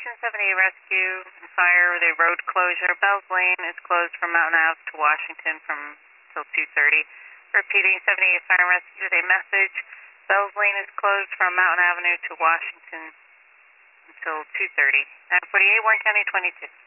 Station 78 Rescue and Fire with a road closure. Bells Lane is closed from Mountain Ave to Washington till 2:30. Repeating, 78 Fire and Rescue with a message. Bells Lane is closed from Mountain Avenue to Washington until 2:30. 948, Warren County 22.